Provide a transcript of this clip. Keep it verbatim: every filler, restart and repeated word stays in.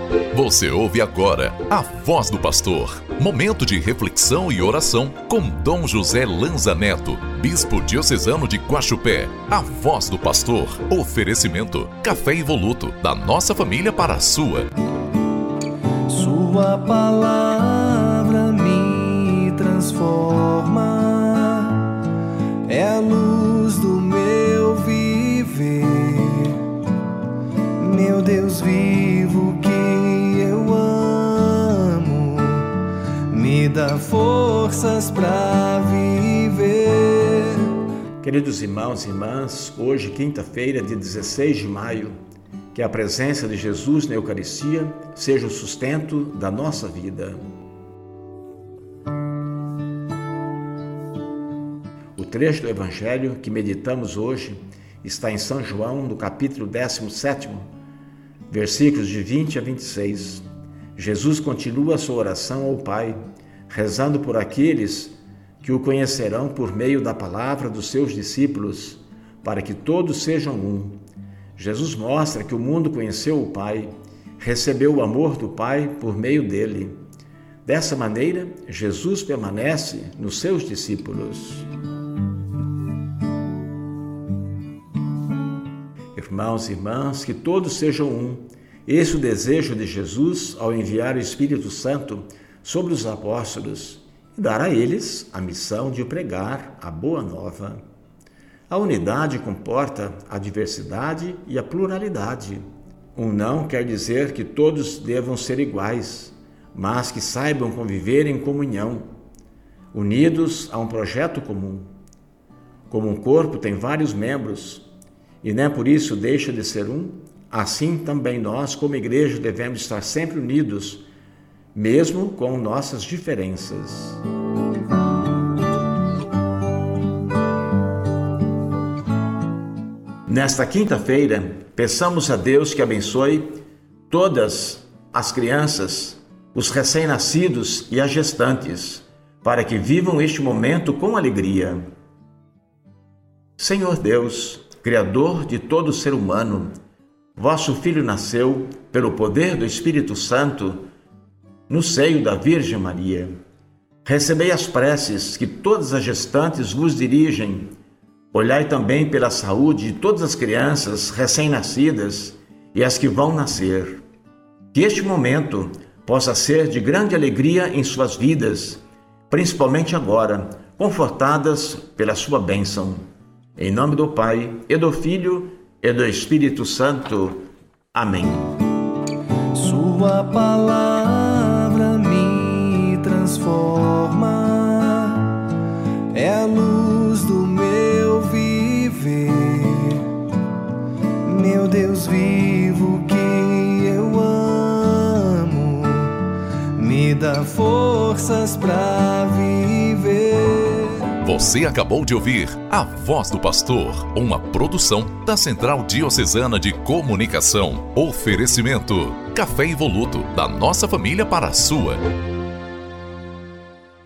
Você ouve agora a Voz do Pastor, momento de reflexão e oração com Dom José Lanza Neto, Bispo Diocesano de Guaxupé. A Voz do Pastor, oferecimento, café evoluto, da nossa família para a sua. Sua palavra me transforma, é a luz do meu viver, meu Deus vivo que eu amo, me dá forças para viver. Queridos irmãos e irmãs, hoje, quinta-feira, dia dezesseis de maio, que a presença de Jesus na Eucaristia seja o sustento da nossa vida. O trecho do Evangelho que meditamos hoje está em São João, no capítulo décimo sétimo, versículos de vinte a vinte e seis. Jesus continua a sua oração ao Pai, rezando por aqueles que o conhecerão por meio da palavra dos seus discípulos, para que todos sejam um. Jesus mostra que o mundo conheceu o Pai, recebeu o amor do Pai por meio dele. Dessa maneira, Jesus permanece nos seus discípulos. Irmãos e irmãs, que todos sejam um. Esse é o desejo de Jesus ao enviar o Espírito Santo sobre os apóstolos e dar a eles a missão de pregar a boa nova. A unidade comporta a diversidade e a pluralidade. Um não quer dizer que todos devam ser iguais, mas que saibam conviver em comunhão, unidos a um projeto comum. Como um corpo tem vários membros, e nem por isso deixa de ser um, assim também nós, como igreja, devemos estar sempre unidos, mesmo com nossas diferenças. Nesta quinta-feira, peçamos a Deus que abençoe todas as crianças, os recém-nascidos e as gestantes, para que vivam este momento com alegria. Senhor Deus, Criador de todo ser humano, vosso Filho nasceu, pelo poder do Espírito Santo, no seio da Virgem Maria. Recebei as preces que todas as gestantes vos dirigem. Olhai também pela saúde de todas as crianças recém-nascidas e as que vão nascer. Que este momento possa ser de grande alegria em suas vidas, principalmente agora, confortadas pela sua bênção. Em nome do Pai, e do Filho, e do Espírito Santo. Amém. Sua palavra me transforma, é a luz do meu viver, meu Deus vivo que eu amo, me dá forças para viver. Você acabou de ouvir A Voz do Pastor, uma produção da Central Diocesana de Comunicação. Oferecimento, café evoluto, da nossa família para a sua.